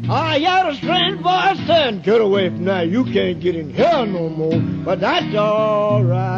I hear a strange voice saying, get away from there. You can't get in here no more. But that's all right.